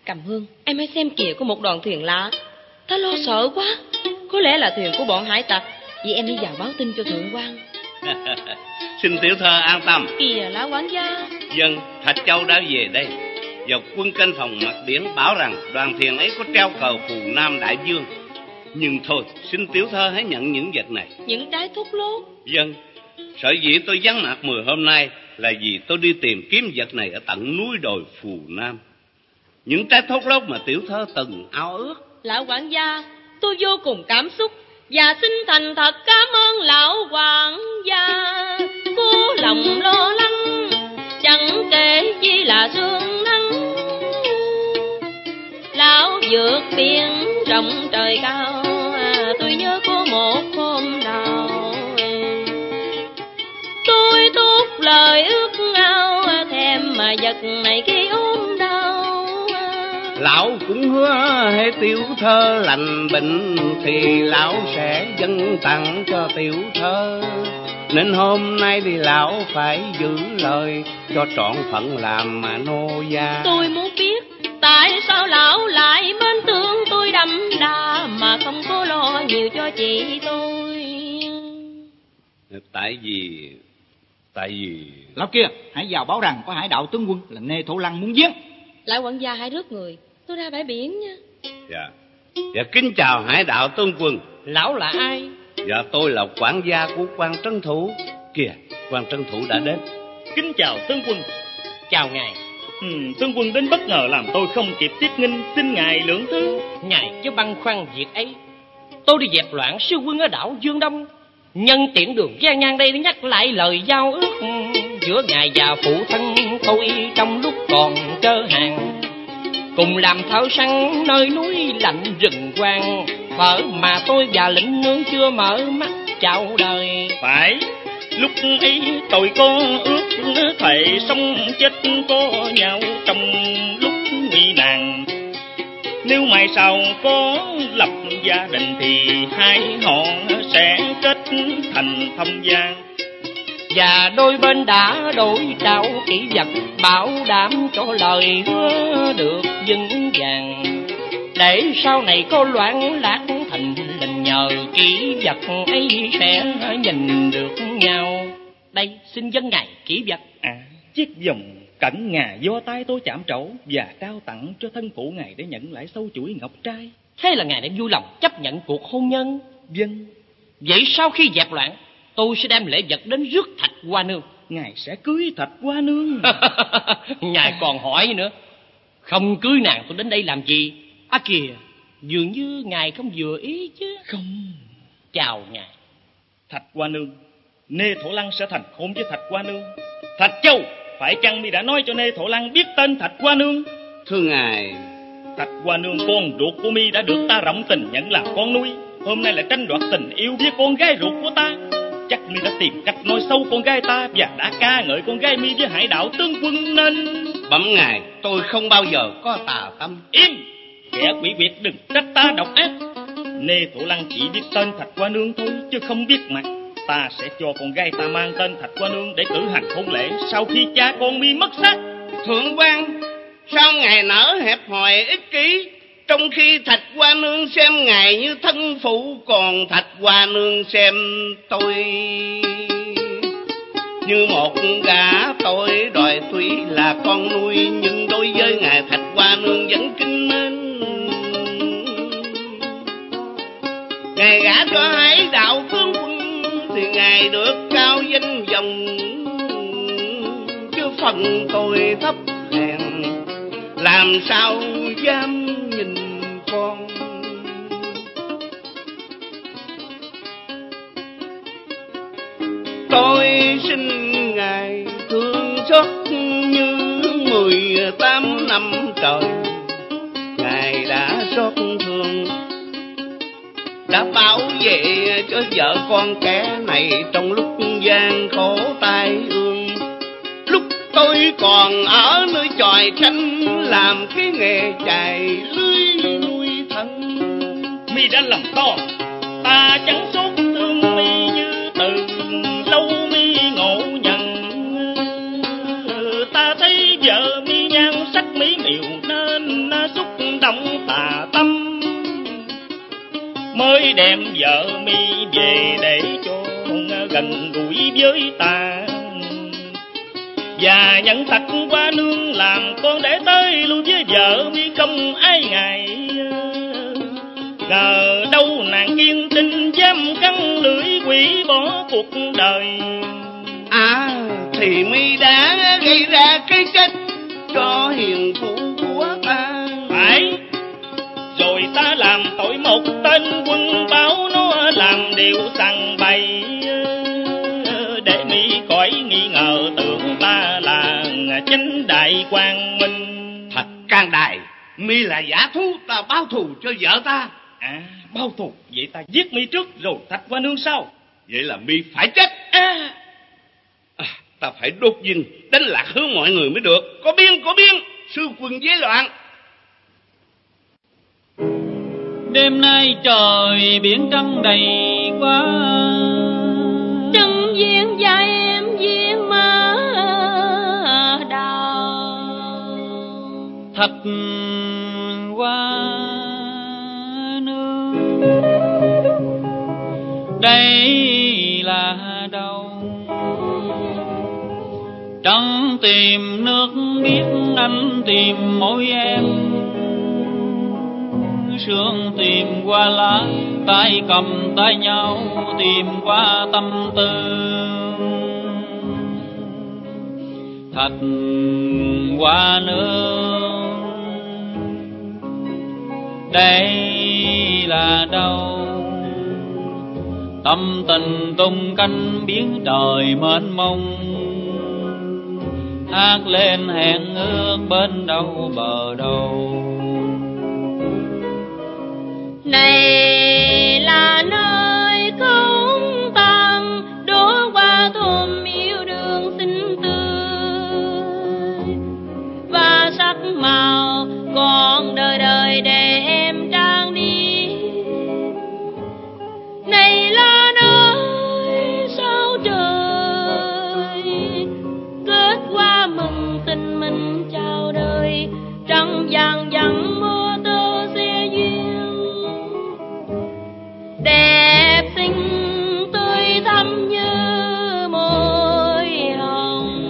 Cầm Hương, em hãy xem kìa, có một đoàn thuyền lạ. Ta lo sợ quá. Có lẽ là thuyền của bọn hải tặc. Vì em đi vào báo tin cho thượng quan. Xin tiểu thơ an tâm. Kìa lão quản gia. Dân, Thạch Châu đã về đây. Và quân canh phòng mặt biển bảo rằng đoàn thuyền ấy có treo cờ Phù Nam Đại Dương. Nhưng thôi, xin tiểu thơ hãy nhận những vật này. Những trái thuốc lốt. Dân, sở dĩ tôi vắng mặt 10 hôm nay là vì tôi đi tìm kiếm vật này ở tận núi đồi Phù Nam. Những trái thuốc lốt mà tiểu thơ từng ao ước. Lão quản gia, tôi vô cùng cảm xúc và xin thành thật cảm ơn lão quản gia. Cô lòng lo lắng, chẳng kể chi là sương nắng. Lão vượt biển rộng trời cao, tôi nhớ có một hôm nào tôi tốt lời ước ao, thèm mà vật này khi ốm đau. Lão cũng hứa hệ tiểu thơ lành bệnh thì lão sẽ dâng tặng cho tiểu thơ. Nên hôm nay thì lão phải giữ lời cho trọn phận làm mà nô gia. Tôi muốn biết tại sao lão lại mến thương tôi đậm đà mà không có lo nhiều cho chị tôi. Tại vì Lão kia, hãy vào báo rằng có hải đạo tướng quân là Nê Thổ Lăng muốn giết. Lão quản gia hãy rước người, tôi ra bãi biển nha. Dạ kính chào hải đạo tướng quân. Lão là ai? Dạ tôi là quản gia của quan trấn thủ. Kìa, quan trấn thủ đã đến. Kính chào tướng quân. Chào ngài. Tướng quân đến bất ngờ làm tôi không kịp tiết nghinh, xin ngài lượng thứ. Ngài chứ băn khoăn việc ấy. Tôi đi dẹp loạn sư quân ở đảo Dương Đông, nhân tiện đường gian ngang đây để nhắc lại lời giao ước giữa ngài và phụ thân tôi trong lúc còn cơ hàng. Cùng làm thợ săn nơi núi lạnh rừng quang, phở mà tôi và lĩnh nướng chưa mở mắt chào đời. Phải, lúc ấy tôi có ước thề sống chết có nhau trong lúc nguy nạn. Nếu mai sau có lập gia đình thì hai họ sẽ kết thành thông gia. Và đôi bên đã đổi trao kỷ vật, bảo đảm cho lời hứa được vững vàng. Để sau này có loạn lạc thành tình, nhờ kỷ vật ấy sẽ nhìn được nhau. Đây xin dân ngài kỷ vật. Chiếc vòng cẩn ngà do tay tôi chạm trổ và trao tặng cho thân phụ ngài để nhận lại sâu chuỗi ngọc trai. Thế là ngài đã vui lòng chấp nhận cuộc hôn nhân? Vâng. Vậy sau khi dẹp loạn, tôi sẽ đem lễ vật đến rước Thạch Hoa Nương. Ngài sẽ cưới Thạch Hoa Nương. Ngài còn hỏi nữa, không cưới nàng tôi đến đây làm gì? Kìa, dường như ngài không vừa ý chứ. Không. Chào ngài. Thạch Hoa Nương, Nê Thổ Lăng sẽ thành hôn với Thạch Hoa Nương. Thạch Châu, phải chăng mi đã nói cho Nê Thổ Lăng biết tên Thạch Hoa Nương? Thưa ngài, Thạch Hoa Nương con ruột của mi đã được ta rộng tình nhận làm con nuôi. Hôm nay lại tranh đoạt tình yêu với con gái ruột của ta. Chắc mi đã tìm cách nói xấu con gái ta và đã ca ngợi con gái mi với hải đạo tướng quân nên... Bẩm ngài, tôi không bao giờ có tà tâm. Im! Kẻ quỷ quyệt đừng trách ta độc ác. Nê Thổ Lăng chỉ biết tên Thạch Hoa Nương thôi chứ không biết mặt. Ta sẽ cho con gái ta mang tên Thạch Hoa Nương để cử hành hôn lễ sau khi cha con mi mất xác. Thượng quan, sao ngài nỡ hẹp hòi ích kỷ, trong khi Thạch Hoa Nương xem ngài như thân phụ, còn Thạch Hoa Nương xem tôi như một gã tôi đòi tuy là con nuôi, nhưng đối với ngài Thạch Hoa Nương vẫn kính mến. Ngài gả cho hải đạo tướng quân thì ngài được cao danh vọng, chứ phần tôi thấp hèn làm sao dám nhìn con. Tôi xin ngài thương xót như 18 năm trời, ngài đã xót thương, đã bảo vệ cho vợ con kẻ này trong lúc gian khổ tai ương. Lúc tôi còn ở nơi chòi tranh làm cái nghề chài lưới nuôi thân. Mi đã lầm to, ta chẳng xót thương mi như từ lâu mi ngộ nhận. Ta thấy vợ mi nhan sắc mỹ miều nên xúc ơi đem vợ mi về để cho gần gũi với ta, và nhận thật qua nương làm con để tới luôn với vợ mi không ai ngại. Ngờ đâu nàng kiên tinh dám cắn lưỡi quỷ bỏ cuộc đời. Thì mi đã gây ra cái chết cho hiền phụ của ta. Phải, rồi ta làm tội một tên quân báo nó làm điều sằng bày, để mi khỏi nghi ngờ tưởng ta là chính đại quang minh. Thật can đại, mi là giả thú, ta báo thù cho vợ ta. Báo thù, vậy ta giết mi trước rồi thạch qua nương sau. Vậy là mi phải chết. Ta phải đốt dinh đánh lạc hướng mọi người mới được. Có biên, sư quân giấy loạn. Đêm nay trời biển trăng đầy quá, trăng viên dài em viên má đào. thật quá nương đây là đâu. Trăng tìm nước biết anh tìm môi em, sương tìm qua lá, tay cầm tay nhau tìm qua tâm tư. Thật quá nương đây là đâu. Tâm tình tung cánh biến trời mênh mông, hát lên hẹn ước bên đâu bờ đâu. Này là nơi không tàn, đổ qua thôn yêu đương xinh tươi và sắc màu còn đời đời để em trang đi. Này là nơi sao trời kết qua mừng tình mình chào đời, trăng vàng vắng mưa tơ xe duyên, đẹp xinh tươi thắm như môi hồng.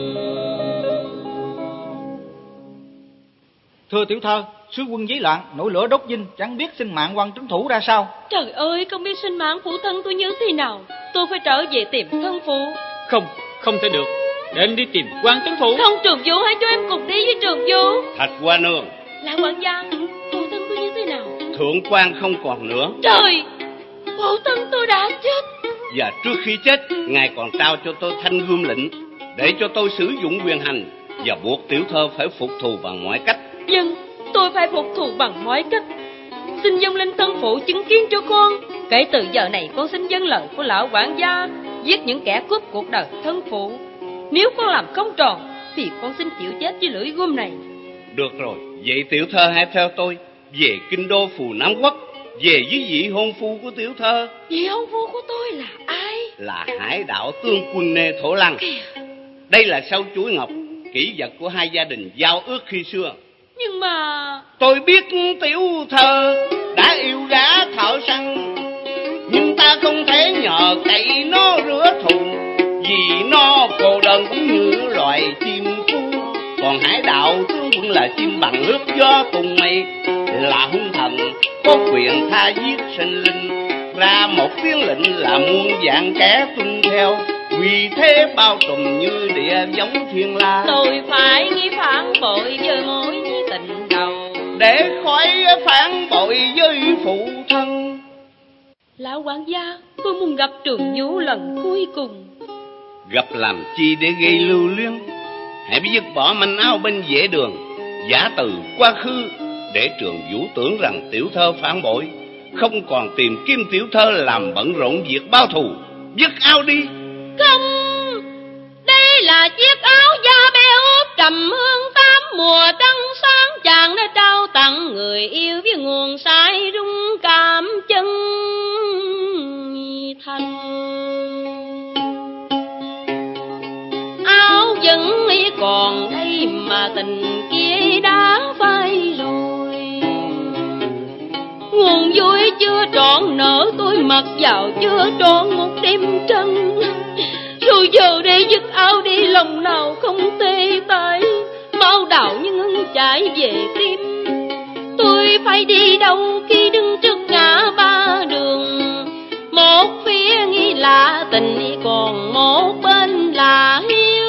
Thưa tiểu thơ, sứ quân giấy loạn, nổi lửa đốt dinh, chẳng biết sinh mạng quan trấn thủ ra sao. Trời ơi, không biết sinh mạng phụ thân tôi như thế nào. Tôi phải trở về tìm thân phụ. Không thể được, để anh đi tìm quan trấn thủ. Không, Trường Vũ, hãy cho em cùng đi với Trường Vũ. Thạch qua nương, Là quản gia, phụ thân tôi như thế nào? thượng quan không còn nữa. Trời, phụ thân tôi đã chết. Và trước khi chết, ngài còn trao cho tôi thanh gươm lệnh để cho tôi sử dụng quyền hành, và buộc tiểu thơ phải phục thù bằng mọi cách. Nhưng tôi phải phục thù bằng mọi cách. Xin dâng lên thân phụ chứng kiến cho con. Kể từ giờ này con xin dâng lời của lão quản gia, giết những kẻ cướp cuộc đời thân phụ. Nếu con làm không tròn thì con xin chịu chết với lưỡi gươm này. Được rồi, vậy tiểu thơ hãy theo tôi về kinh đô Phù Nam Quốc, về với vị hôn phu của tiểu thơ. Vị hôn phu của tôi là ai? Là hải đạo tướng quân Nê Thổ Lăng. Đây là sâu chuỗi ngọc, kỷ vật của hai gia đình giao ước khi xưa. Nhưng mà tôi biết tiểu thơ đã yêu gã thợ săn, nhưng ta không thể nhờ cậy nó rửa thù, vì nó cô đơn cũng như loài chim phu. Còn hải đạo tướng quân là chim bằng lướt gió cùng mây, là hung thần có quyền tha giết sinh linh, ra một tiếng lệnh là muôn vạn kẻ tuân theo, vì thế bao trùm như địa giống thiên la. tôi phải nghi phản bội với mối tình đầu, để khỏi phản bội với phụ thân. lão quản gia, tôi muốn gặp Trường Vũ lần cuối cùng. Gặp làm chi để gây lưu luyến? Hãy biết dứt bỏ manh áo bên vệ đường, giả từ quá khứ, để Trường Vũ tưởng rằng tiểu thơ phản bội, không còn tìm kiếm tiểu thơ làm bận rộn việc báo thù. Dứt áo đi. Không, đây là chiếc áo da béo trầm hương tám mùa trăng sáng, chàng đã trao tặng người yêu với nguồn say rung cảm chân thành. Áo vẫn còn đây mà tình kia đã phai rồi, nguồn vui chưa trọn nợ tôi mặc vào chưa trọn một đêm trăng. Rồi giờ đây dứt áo đi lòng nào không tê tái, bao đảo như ngân chảy về tim. Tôi phải đi đâu khi đứng trước ngã ba đường, một phía nghĩ là tình còn một bên là hiếu.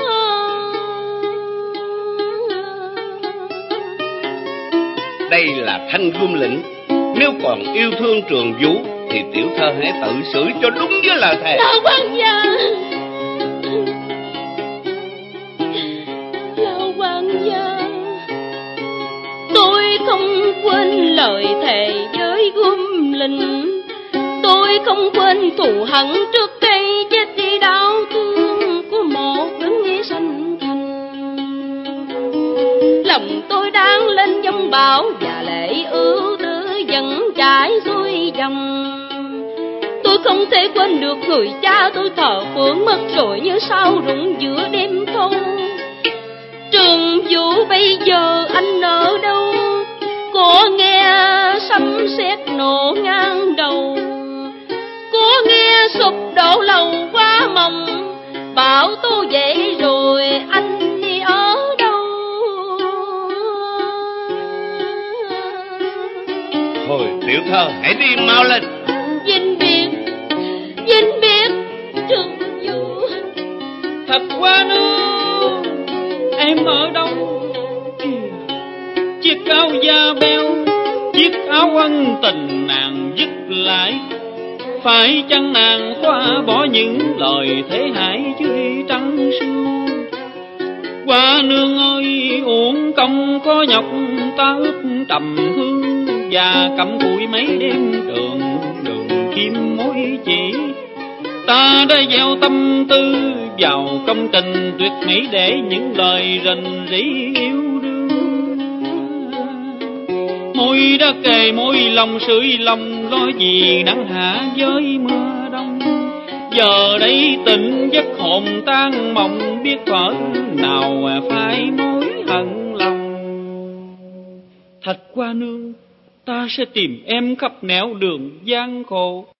Đây là Thanh Gươm lĩnh, nếu còn yêu thương Trường Vũ thì tiểu thơ hãy tự xử cho đúng với lời thề. Lão quan gia, lão quan gia, tôi không quên lời thề với Gươm lĩnh. Tôi không quên thù hận trước cây chết đi đau thương của một đứa nghe sanh thành. Lòng tôi đang lên dòng bão và lệ ưu tư vẫn chảy xuôi dòng. Tôi không thể quên được người cha tôi thờ phượng mất rồi như sao rụng giữa đêm thâu. Trường Vũ bây giờ anh ở đâu? Có nghe sấm sét nổ ngang đầu, có nghe sụp đổ lầu quá mộng. Bảo tôi dậy rồi anh đi ở đâu? Thôi tiểu thơ hãy đi mau lên. Vinh biết Trường Vũ. Thật quá nương, em ở đâu? Chiếc áo da beo, chiếc áo ân tình nàng dứt lại. Phải chăng nàng xóa bỏ những lời thế hại dưới trăng sương? Qua nương ơi, uổng công khó nhọc ta ước trầm hương, và cầm cùi mấy đêm đường kim mối chỉ. Ta đã gieo tâm tư vào công trình tuyệt mỹ để những lời rình rỉ yêu đương. Môi đã kề môi lòng sưởi lòng, lo gì nắng hạ với mưa đông. Giờ đây tỉnh giấc hồn tan mộng, biết thuở nào phai mối hận lòng. Thạch Hoa nương, ta sẽ tìm em khắp nẻo đường gian khổ,